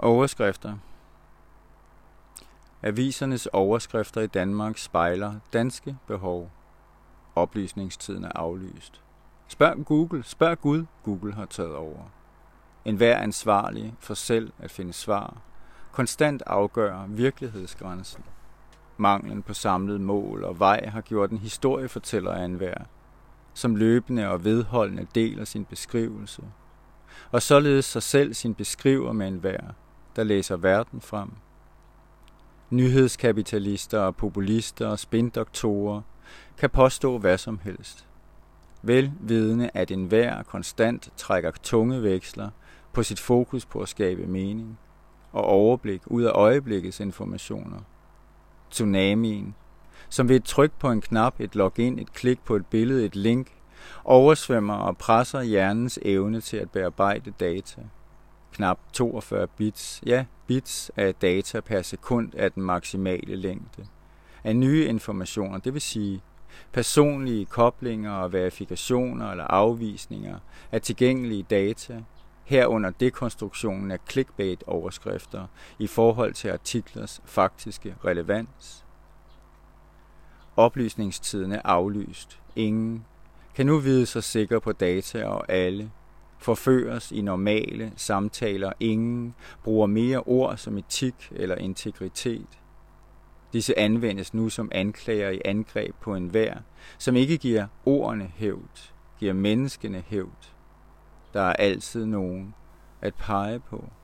Overskrifter. Avisernes overskrifter i Danmark spejler danske behov. Oplysningstiden er aflyst. Spørg Google, spørg Gud, Google har taget over. Enhver ansvarlig for selv at finde svar. Konstant afgør virkelighedsgrænsen. Manglen på samlet mål og vej har gjort en historiefortæller af enhver, som løbende og vedholdende deler sin beskrivelse, og således sig selv sin beskriver med enhver, der læser verden frem. Nyhedskapitalister og populister og spindoktorer kan påstå hvad som helst, vel vidende at enhver konstant trækker tunge veksler på sit fokus på at skabe mening og overblik ud af øjeblikkets informationer. Tsunamien, som ved et tryk på en knap, et login, et klik på et billede, et link, oversvømmer og presser hjernens evne til at bearbejde data. Knap 42 bits, ja, bits af data per sekund er den maksimale længde. Af nye informationer, det vil sige personlige koblinger og verifikationer eller afvisninger af tilgængelige data, herunder dekonstruktionen af clickbait-overskrifter i forhold til artiklers faktiske relevans. Oplysningstiden er aflyst. Ingen kan nu vide sig sikker på data, og alle forføres i normale samtaler. Ingen bruger mere ord som etik eller integritet. Disse anvendes nu som anklager i angreb på enhver, som ikke giver ordene hævd, giver menneskene hævd. Der er altid nogen at pege på.